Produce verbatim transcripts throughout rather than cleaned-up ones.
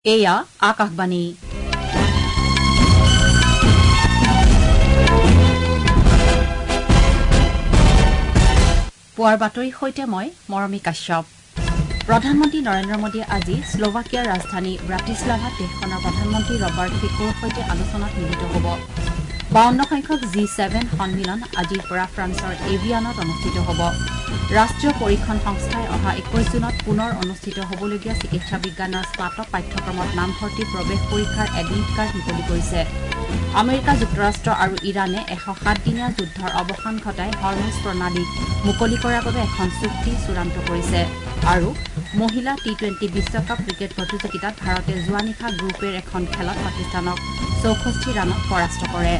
এয়া আকাশবাণী পুৱাৰ বাতৰিৰ সৈতে মই মৰমী কাশ্যপ। প্ৰধানমন্ত্ৰী নৰেন্দ্ৰ মোদীয়ে আজি শ্লোভাকিয়াৰ ৰাজধানী ব্ৰাটিস্লাভাত দেশখনৰ প্ৰধানমন্ত্ৰী ৰবাৰ্ট ফিকোৰ সৈতে আলোচনাত মিলিত হ'ব। বাৱন্ন সংখ্যক জি ছেভেন সন্মিলন আজিৰ পৰা ফ্ৰান্সৰ এভিয়ানত অনুষ্ঠিত হ'ব। ৰাষ্ট্ৰীয় পৰীক্ষণ সংস্থাই অহা একৈশ জুনত পুনৰ অনুষ্ঠিত হ'বলগীয়া চিকিৎসা বিজ্ঞানৰ স্নাতক পাঠ্যক্ৰমত নামভৰ্তি প্ৰৱেশ পৰীক্ষাৰ এডমিট কাৰ্ড মুকলি কৰিছে। আমেৰিকা যুক্তৰাষ্ট্ৰ আৰু ইৰাণে এশ সাতদিনীয়া যুদ্ধৰ অৱসান ঘটাই হৰমুজ প্ৰণালীক মুকলি কৰাৰ বাবে এখন চুক্তি চূড়ান্ত কৰিছে। আৰু মহিলা টি টুৱেণ্টি বিশ্বকাপ ক্ৰিকেট প্ৰতিযোগিতাত ভাৰতে যোৱা নিশা গ্ৰুপ এৰ এখন খেলত পাকিস্তানক চৌষষ্ঠি ৰানত পৰাস্ত কৰে।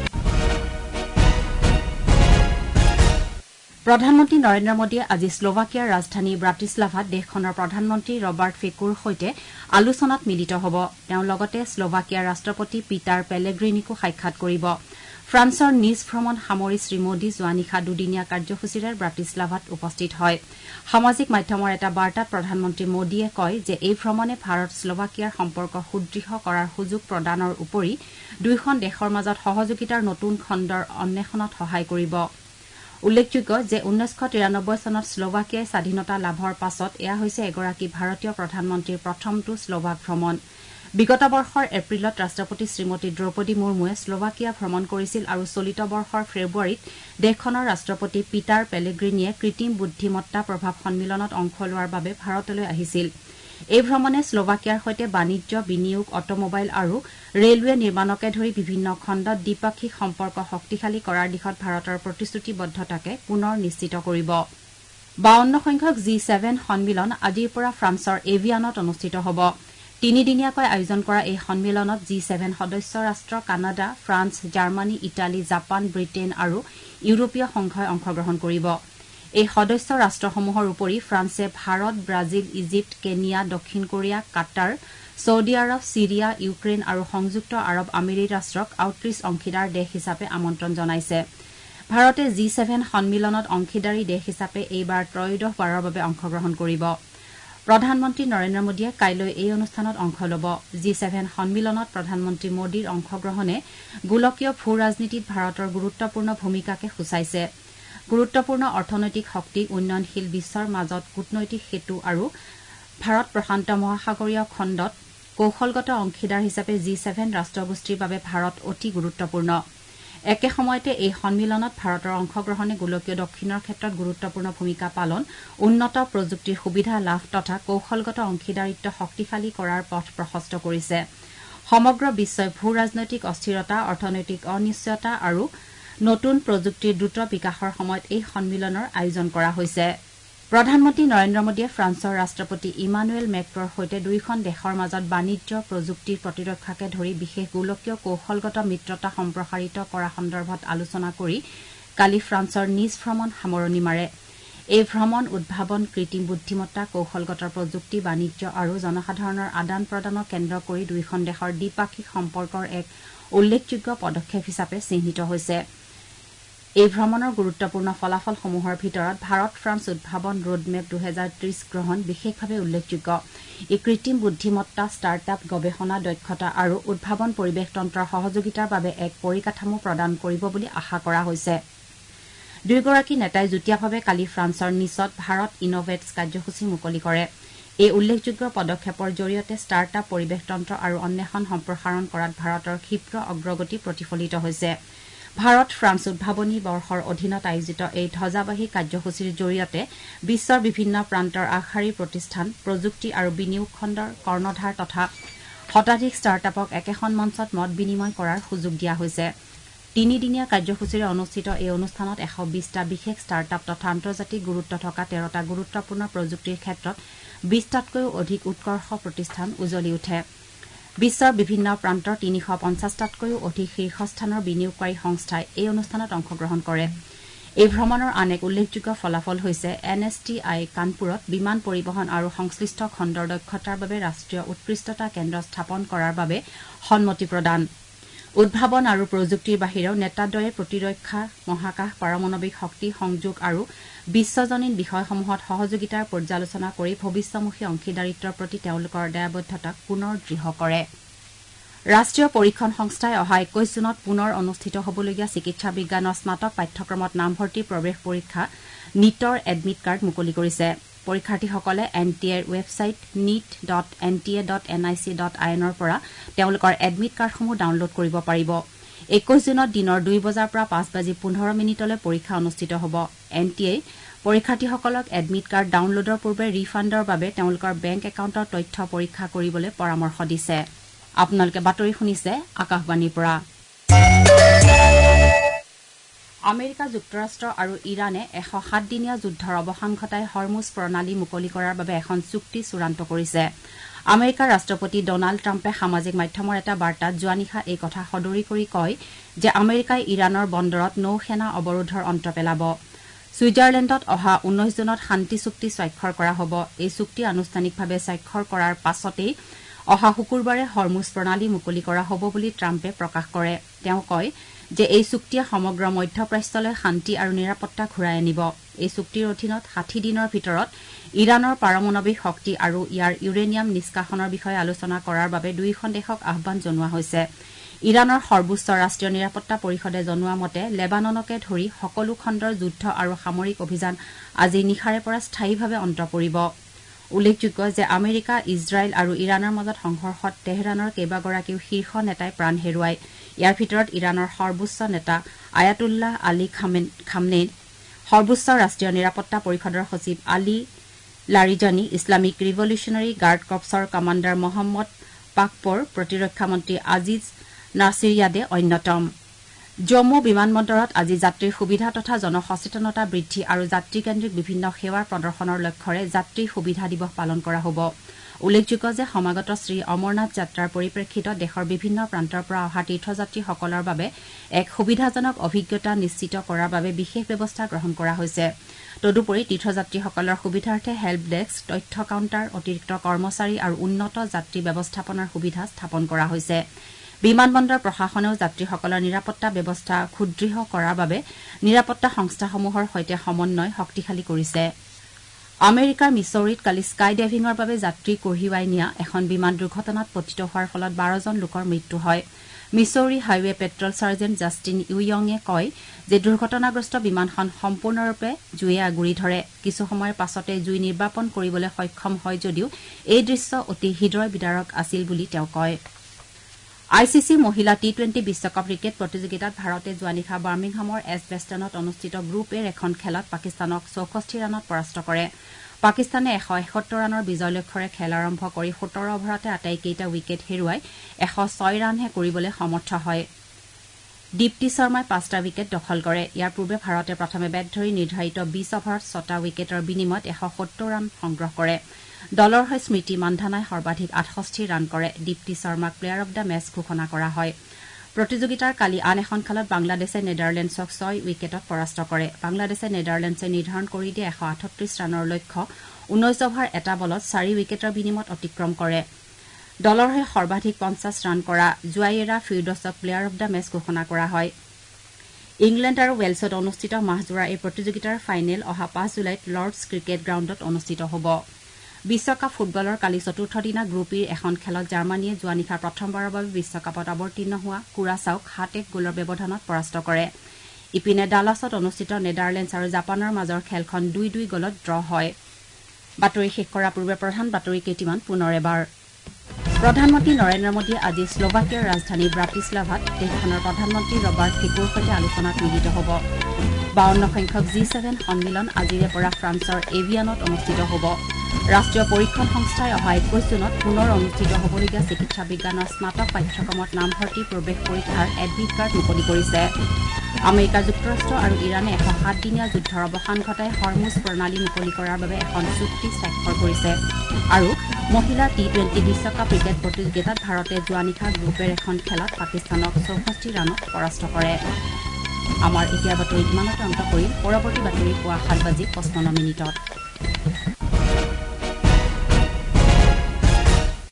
প্ৰধানমন্ত্ৰী নৰেন্দ্ৰ মোদীয়ে আজি শ্লোভাকিয়াৰ ৰাজধানী ব্ৰাটিস্লাভাত দেশখনৰ প্ৰধানমন্ত্ৰী ৰবাৰ্ট ফিকোৰ সৈতে আলোচনাত মিলিত হ'ব। তেওঁ লগতে শ্লোভাকিয়াৰ ৰাষ্ট্ৰপতি পিটাৰ পেলেগ্ৰিনিকো সাক্ষাৎ কৰিব। ফ্ৰান্সৰ নিজ ভ্ৰমণ সামৰি শ্ৰীমোদী যোৱা নিশা দুদিনীয়া কাৰ্যসূচীৰে ব্ৰাটিস্লাভাত উপস্থিত হয়। সামাজিক মাধ্যমৰ এটা বাৰ্তাত প্ৰধানমন্ত্ৰী মোদীয়ে কয় যে এই ভ্ৰমণে ভাৰত শ্লোভাকিয়াৰ সম্পৰ্ক সুদৃঢ় কৰাৰ সুযোগ প্ৰদানৰ উপৰি দুয়োখন দেশৰ মাজত সহযোগিতাৰ নতুন খণ্ডৰ অন্বেষণত সহায় কৰিব। উল্লেখযোগ্য যে ঊনৈছশ তিৰানব্বৈ চনত শ্লোভাকিয়াই স্বাধীনতা লাভৰ পাছত এয়া হৈছে এগৰাকী ভাৰতীয় প্ৰধানমন্ত্ৰীৰ প্ৰথমটো শ্লোভাক ভ্ৰমণ। বিগত বৰ্ষৰ এপ্ৰিলত ৰাষ্ট্ৰপতি শ্ৰীমতী দ্ৰৌপদী মুৰ্মুৱে শ্লোভাকিয়া ভ্ৰমণ কৰিছিল আৰু চলিত বৰ্ষৰ ফেব্ৰুৱাৰীত দেশখনৰ ৰাষ্ট্ৰপতি পিটাৰ পেলেগ্ৰিনিয়ে কৃত্ৰিম বুদ্ধিমত্তা প্ৰভাৱ সন্মিলনত অংশ লোৱাৰ বাবে ভাৰতলৈ আহিছিল। এই ভ্ৰমণে শ্লোভাকিয়াৰ সৈতে বাণিজ্য, বিনিয়োগ, অটমোবাইল আৰু ৰেলৱে নিৰ্মাণকে ধৰি বিভিন্ন খণ্ডত দ্বিপাক্ষিক সম্পৰ্ক শক্তিশালী কৰাৰ দিশত ভাৰতৰ প্ৰতিশ্ৰুতিবদ্ধতাকে পুনৰ নিশ্চিত কৰিব। বাৱন্ন সংখ্যক জি ছেভেন সন্মিলন আজিৰ পৰা ফ্ৰান্সৰ এভিয়ানত অনুষ্ঠিত হ'ব। তিনিদিনীয়াকৈ আয়োজন কৰা এই সন্মিলনত জি ছেভেন সদস্য ৰাষ্ট্ৰ কানাডা, ফ্ৰান্স, জাৰ্মানী, ইটালী, জাপান, ব্ৰিটেইন আৰু ইউৰোপীয় সংঘই অংশগ্ৰহণ কৰিব। এই সদস্য ৰাষ্ট্ৰসমূহৰ উপৰি ফ্ৰান্সে ভাৰত, ব্ৰাজিল, ইজিপ্ত, কেনিয়া, দক্ষিণ Korea, Qatar, Saudi Arab, Syria, Ukraine আৰু সংযুক্ত আৰৱ আমিৰি ৰাষ্ট্ৰক আউটৰিচ অংশীদাৰ দেশ হিচাপে আমন্ত্ৰণ জনাইছে। ভাৰতে জি ছেভেন সন্মিলনত অংশীদাৰী দেশ হিচাপে এইবাৰ ত্ৰয়োদশবাৰৰ বাবে অংশগ্ৰহণ কৰিব। প্ৰধানমন্ত্ৰী নৰেন্দ্ৰ মোদীয়ে কাইলৈ এই অনুষ্ঠানত অংশ ল'ব। জি ছেভেন সন্মিলনত প্ৰধানমন্ত্ৰী মোদীৰ অংশগ্ৰহণে গোলকীয় ভূ ৰাজনীতিত ভাৰতৰ গুৰুত্বপূৰ্ণ ভূমিকাকে সূচাইছে। গুৰুত্বপূৰ্ণ অৰ্থনৈতিক শক্তি, উন্নয়নশীল বিশ্বৰ মাজত কূটনৈতিক সেতু আৰু ভাৰত প্ৰশান্ত মহাসাগৰীয় খণ্ডত কৌশলগত অংশীদাৰ হিচাপে জি ছেভেন ৰাষ্ট্ৰগোষ্ঠীৰ বাবে ভাৰত অতি গুৰুত্বপূৰ্ণ। একে সময়তে এই সন্মিলনত ভাৰতৰ অংশগ্ৰহণে গোলকীয় দক্ষিণৰ ক্ষেত্ৰত গুৰুত্বপূৰ্ণ ভূমিকা পালন, উন্নত প্ৰযুক্তিৰ সুবিধা লাভ তথা কৌশলগত অংশীদাৰিত্ব শক্তিশালী কৰাৰ পথ প্ৰশস্ত কৰিছে। সমগ্ৰ বিশ্বই ভূ ৰাজনৈতিক অস্থিৰতা, অৰ্থনৈতিক অনিশ্চয়তা আৰু নতুন প্ৰযুক্তিৰ দ্ৰুত বিকাশৰ সময়ত এই সন্মিলনৰ আয়োজন কৰা হৈছে। প্ৰধানমন্ত্ৰী নৰেন্দ্ৰ মোদীয়ে ফ্ৰান্সৰ ৰাষ্ট্ৰপতি ইমানুৱেল মেক্ৰৰ সৈতে দুয়োখন দেশৰ মাজত বাণিজ্য, প্ৰযুক্তিৰ প্ৰতিৰক্ষাকে ধৰি বিশেষ গোলকীয় কৌশলগত মিত্ৰতা সম্প্ৰসাৰিত কৰা সন্দৰ্ভত আলোচনা কৰি কালি ফ্ৰান্সৰ নিজ ভ্ৰমণ সামৰণি মাৰে। এই ভ্ৰমণ উদ্ভাৱন, কৃত্ৰিম বুদ্ধিমত্তা, কৌশলগত প্ৰযুক্তি, বাণিজ্য আৰু জনসাধাৰণৰ আদান প্ৰদানক কেন্দ্ৰ কৰি দুয়োখন দেশৰ দ্বিপাক্ষিক সম্পৰ্কৰ এক উল্লেখযোগ্য পদক্ষেপ হিচাপে চিহ্নিত হৈছে। এই ভ্ৰমণৰ গুৰুত্বপূৰ্ণ ফলাফলসমূহৰ ভিতৰত ভাৰত ফ্ৰান্স উদ্ভাৱন ৰোডমেপ দুহেজাৰ ত্ৰিশ গ্ৰহণ বিশেষভাৱে উল্লেখযোগ্য। ই কৃত্ৰিম বুদ্ধিমত্তা, ষ্টাৰ্টআপ, গৱেষণা, দক্ষতা আৰু উদ্ভাৱন পৰিৱেশতন্ত্ৰৰ সহযোগিতাৰ বাবে এক পৰিকাঠামো প্ৰদান কৰিব বুলি আশা কৰা হৈছে। দুয়োগৰাকী নেতাই যুটীয়াভাৱে কালি ফ্ৰান্সৰ নিচত ভাৰত ইনোভেটছ কাৰ্যসূচী মুকলি কৰে। এই উল্লেখযোগ্য পদক্ষেপৰ জৰিয়তে ষ্টাৰ্টআপ, পৰিৱেশতন্ত্ৰ আৰু অন্বেষণ সম্প্ৰসাৰণ কৰাত ভাৰতৰ ক্ষীপ্ৰ অগ্ৰগতি প্ৰতিফলিত হৈছে। ভাৰত ফ্ৰান্স উদ্ভাৱনী বৰ্ষৰ অধীনত আয়োজিত এই ধ্বজাবাহী কাৰ্যসূচীৰ জৰিয়তে বিশ্বৰ বিভিন্ন প্ৰান্তৰ আগশাৰীৰ প্ৰতিষ্ঠান, প্ৰযুক্তি আৰু বিনিয়োগ খণ্ডৰ কৰ্ণধাৰ তথা শতাধিক ষ্টাৰ্টআপক একেখন মঞ্চত মত বিনিময় কৰাৰ সুযোগ দিয়া হৈছে। তিনিদিনীয়া কাৰ্যসূচীৰে অনুষ্ঠিত এই অনুষ্ঠানত এশ বিশটা বিশেষ ষ্টাৰ্টআপ তথা আন্তৰ্জাতিক গুৰুত্ব থকা তেৰটা গুৰুত্বপূৰ্ণ প্ৰযুক্তিৰ ক্ষেত্ৰত বিশটাতকৈও অধিক উৎকৰ্ষ প্ৰতিষ্ঠান উজলি উঠে। বিশ্বৰ বিভিন্ন প্ৰান্তৰ তিনিশ পঞ্চাশটাতকৈও অধিক শীৰ্ষস্থানৰ বিনিয়োগকাৰী সংস্থাই এই অনুষ্ঠানত অংশগ্ৰহণ কৰে। এই ভ্ৰমণৰ আন এক উল্লেখযোগ্য ফলাফল হৈছে এন এছ টি আই কানপুৰত বিমান পৰিবহণ আৰু সংশ্লিষ্ট খণ্ডৰ দক্ষতাৰ বাবে ৰাষ্ট্ৰীয় উৎকৃষ্টতা কেন্দ্ৰ স্থাপন কৰাৰ বাবে সন্মতি প্ৰদান। উদ্ভাৱন আৰু প্ৰযুক্তিৰ বাহিৰেও নেতাদ্বয়ে প্ৰতিৰক্ষা মহাকাশ পাৰমাণৱিক শক্তি সংযোগ আৰু বিশ্বজনীন বিষয়সমূহত সহযোগিতাৰ পৰ্যালোচনা কৰি ভৱিষ্যমুখী অংশীদাৰিত্বৰ প্ৰতি তেওঁলোকৰ দায়বদ্ধতাক পুনৰ দৃঢ় কৰে ৰাষ্ট্ৰীয় পৰীক্ষণ সংস্থাই অহা একৈশ জুনত পুনৰ অনুষ্ঠিত হ'বলগীয়া চিকিৎসা বিজ্ঞানৰ স্নাতক পাঠ্যক্ৰমত নামভৰ্তি প্ৰৱেশ পৰীক্ষা নিটৰ এডমিট কাৰ্ড মুকলি কৰিছে পৰীক্ষাৰ্থীসকলে এন টি এৰ website NEET dot N T A dot N I C dot I এনৰ পৰা তেওঁলোকৰ এডমিট কাৰ্ডসমূহ ডাউনলোড কৰিব পাৰিব একৈশ জুনত দিনৰ দুই বজাৰ পৰা পাঁচ বাজি পোন্ধৰ মিনিটলৈ পৰীক্ষা অনুষ্ঠিত হ'ব এন টি এ পৰীক্ষাৰ্থীসকলক এডমিট কাৰ্ড ডাউনলোডৰ পূৰ্বে ৰিফাণ্ডৰ বাবে তেওঁলোকৰ বেংক একাউণ্টৰ তথ্য পৰীক্ষা কৰিবলৈ পৰামৰ্শ দিছে আপোনালোকে বাতৰি শুনিছে আকাশবাণীৰ পৰা আমেৰিকা যুক্তৰাষ্ট্ৰ আৰু ইৰাণে এশ সাত দিনীয়া যুদ্ধৰ অৱসান ঘটাই হৰমুজ প্ৰণালী মুকলি কৰাৰ বাবে এখন চুক্তি চূড়ান্ত কৰিছে আমেৰিকাৰ ৰাষ্ট্ৰপতি ডনাল্ড ট্ৰাম্পে সামাজিক মাধ্যমৰ এটা বাৰ্তাত যোৱা নিশা এই কথা সদৰি কৰি কয় যে আমেৰিকাই ইৰাণৰ বন্দৰত নৌ সেনা অৱৰোধৰ অন্ত পেলাব ছুইজাৰলেণ্ডত অহা ঊনৈশ জুনত শান্তি চুক্তি স্বাক্ষৰ কৰা হ'ব এই চুক্তি আনুষ্ঠানিকভাৱে স্বাক্ষৰ কৰাৰ পাছতেই অহা শুকুৰবাৰে হৰমুজ প্ৰণালী মুকলি কৰা হ'ব বুলি ট্ৰাম্পে প্ৰকাশ কৰে তেওঁ কয় যে এই চুক্তিয়ে সমগ্ৰ মধ্যপ্ৰাচ্যলৈ শান্তি আৰু নিৰাপত্তা ঘূৰাই আনিব এই চুক্তিৰ অধীনত ষাঠি দিনৰ ভিতৰত ইৰাণৰ পাৰমাণৱিক শক্তি আৰু ইয়াৰ ইউৰেনিয়াম নিষ্কাশনৰ বিষয়ে আলোচনা কৰাৰ বাবে দুয়োখন দেশক আহ্বান জনোৱা হৈছে ইৰাণৰ সৰ্বোচ্চ ৰাষ্ট্ৰীয় নিৰাপত্তা পৰিষদে জনোৱা মতে লেবাননকে ধৰি সকলো খণ্ডৰ যুদ্ধ আৰু সামৰিক অভিযান আজি নিশাৰে পৰা স্থায়ীভাৱে অন্ত পৰিব উল্লেখযোগ্য যে আমেৰিকা ইজৰাইল আৰু ইৰাণৰ মাজত সংঘৰ্ষত তেহৰানৰ কেইবাগৰাকীও শীৰ্ষ নেতাই প্ৰাণ হেৰুৱায় ইয়াৰ ভিতৰত ইৰাণৰ সৰ্বোচ্চ নেতা আয়াতুল্লাহ আলী খামনেই সৰ্বোচ্চ ৰাষ্ট্ৰীয় নিৰাপত্তা পৰিষদৰ সচিব Ali Larijani Islamic Revolutionary Guard কৰ্পছৰ কমাণ্ডাৰ মহম্মদ পাকপৰ প্ৰতিৰক্ষা মন্ত্ৰী আজিজ নাছিৰিয়াদে অন্যতম জম্মু বিমানবন্দৰত আজি যাত্ৰীৰ সুবিধা তথা জনসচেতনতা বৃদ্ধি আৰু যাত্ৰীকেন্দ্ৰিক বিভিন্ন সেৱাৰ প্ৰদৰ্শনৰ লক্ষ্যৰে যাত্ৰী সুবিধা দিৱস পালন কৰা হ'ব উল্লেখযোগ্য যে সমাগত শ্ৰী অমৰনাথ যাত্ৰাৰ পৰিপ্ৰেক্ষিতত দেশৰ বিভিন্ন প্ৰান্তৰ পৰা অহা তীৰ্থযাত্ৰীসকলৰ বাবে এক সুবিধাজনক অভিজ্ঞতা নিশ্চিত কৰাৰ বাবে বিশেষ ব্যৱস্থা গ্ৰহণ কৰা হৈছে তদুপৰি তীৰ্থযাত্ৰীসকলৰ সুবিধাৰ্থে হেল্প ডেস্ক তথ্য কাউণ্টাৰ অতিৰিক্ত কৰ্মচাৰী আৰু উন্নত যাত্ৰী ব্যৱস্থাপনাৰ সুবিধা স্থাপন কৰা হৈছে বিমানবন্দৰ প্ৰশাসনেও যাত্ৰীসকলৰ নিৰাপত্তা ব্যৱস্থা সুদৃঢ় কৰাৰ বাবে নিৰাপত্তা সংস্থাসমূহৰ সৈতে সমন্বয় শক্তিশালী কৰিছে আমেৰিকাৰ মিছৌৰীত কালি স্কাই ডাইভিঙৰ বাবে যাত্ৰী কঢ়িয়াই নিয়া এখন বিমান দুৰ্ঘটনাত পতিত হোৱাৰ ফলত বাৰজন লোকৰ মৃত্যু হয় Missouri highway patrol sergeant Justin ইউয়ঙে কয় যে দুৰ্ঘটনাগ্ৰস্ত বিমানখন সম্পূৰ্ণৰূপে জুয়ে আগুৰি ধৰে কিছু সময়ৰ পাছতে জুই নিৰ্বাপন কৰিবলৈ সক্ষম হয় যদিও এই দৃশ্য অতি হৃদয় বিদাৰক আছিল বুলি তেওঁ কয় আই চি চি মহিলা টি টুৱেণ্টি বিশ্বকাপ ক্ৰিকেট প্ৰতিযোগিতাত ভাৰতে যোৱা নিশা বাৰ্মিংহামৰ এজবেষ্টনত অনুষ্ঠিত গ্ৰুপ এৰ এখন খেলত পাকিস্তানক চৌষষ্ঠি ৰানত পৰাস্ত কৰে পাকিস্তানে এশ এসত্তৰ ৰানৰ বিজয় লক্ষ্যৰে খেল আৰম্ভ কৰি সোতৰ অভাৰতে আটাইকেইটা উইকেট হেৰুৱাই এশ ছয় ৰানহে কৰিবলৈ সমৰ্থ হয় দীপ্তি শৰ্মাই পাঁচটা উইকেট দখল কৰে ইয়াৰ পূৰ্বে ভাৰতে প্ৰথমে বেট ধৰি নিৰ্ধাৰিত বিশ অভাৰত ছটা উইকেটৰ বিনিময়ত এশ সত্তৰ ৰান সংগ্ৰহ কৰে দলৰ হৈ স্মৃতি মান্ধানাই সৰ্বাধিক আঠষষ্ঠি ৰান কৰে দীপ্তি শৰ্মাক প্লেয়াৰ অব দ্য মেচ ঘোষণা কৰা হয় প্ৰতিযোগিতাৰ কালি আন এখন খেলত বাংলাদেশে নেদাৰলেণ্ডছক ছয় উইকেটত পৰাস্ত কৰে বাংলাদেশে নেদাৰলেণ্ডছে নিৰ্ধাৰণ কৰি দিয়ে এশ আঠত্ৰিশ ৰানৰ লক্ষ্য ঊনৈশ অভাৰ এটা বলত চাৰি উইকেটৰ বিনিময়ত অতিক্ৰম কৰে দলৰ হৈ সৰ্বাধিক পঞ্চাছ ৰান কৰা জুৱাইৰা ফিৰদছক প্লেয়াৰ অব দ্য মেচ ঘোষণা কৰা হয় ইংলেণ্ড আৰু ৱেলছত অনুষ্ঠিত মাহজোৰা এই প্ৰতিযোগিতাৰ ফাইনেল অহা পাঁচ জুলাইত লৰ্ডছ ক্ৰিকেট গ্ৰাউণ্ডত অনুষ্ঠিত হ'ব বিশ্বকাপ ফুটবলৰ কালি চতুৰ্থ দিনা গ্ৰুপ ইৰ এখন খেলত জাৰ্মানীয়ে যোৱা নিশা প্ৰথমবাৰৰ বাবে বিশ্বকাপত অৱতীৰ্ণ হোৱা কুৰাছাওক সাত এক গ'লৰ ব্যৱধানত পৰাস্ত কৰে ইপিনে ডালাছত অনুষ্ঠিত নেদাৰলেণ্ডছ আৰু জাপানৰ মাজৰ খেলখন দুই দুই গ'লত ড্ৰ হয় বাতৰি শেষ কৰাৰ পূৰ্বে প্ৰধান বাতৰি কেইটিমান পুনৰ এবাৰ প্ৰধানমন্ত্ৰী নৰেন্দ্ৰ মোদীয়ে আজি শ্লোভাকিয়াৰ ৰাজধানী ব্ৰাটিস্লাভাত দেশখনৰ প্ৰধানমন্ত্ৰী ৰবাৰ্ট ফিকোৰ সৈতে আলোচনাত মিলিত হ'ব বাৱন্ন সংখ্যক জি ছেভেন সন্মিলন আজিৰে পৰা ফ্ৰান্সৰ এভিয়ানত অনুষ্ঠিত হ'ব ৰাষ্ট্ৰীয় পৰীক্ষণ সংস্থাই অহা একৈশ জুনত পুনৰ অনুষ্ঠিত হ'বলগীয়া চিকিৎসা বিজ্ঞানৰ স্নাতক পাঠ্যক্ৰমত নামভৰ্তি প্ৰৱেশ পৰীক্ষাৰ এডমিট কাৰ্ড মুকলি কৰিছে আমেৰিকা যুক্তৰাষ্ট্ৰ আৰু ইৰাণে এশ সাতদিনীয়া যুদ্ধৰ অৱসান ঘটাই হৰমুজ প্ৰণালী মুকলি কৰাৰ বাবে এখন চুক্তি স্বাক্ষৰ কৰিছে আৰু মহিলা টি টুৱেণ্টি বিশ্বকাপ ক্ৰিকেট প্ৰতিযোগিতাত ভাৰতে যোৱা নিশা গ্ৰুপেৰ এখন খেলত পাকিস্তানক চৌষষ্ঠি ৰানত পৰাস্ত কৰে আমাৰ এতিয়া বাতৰি ইমানতে অন্ত কৰিম পৰৱৰ্তী বাতৰি পুৱা সাত বাজি পঁচপন্ন মিনিটত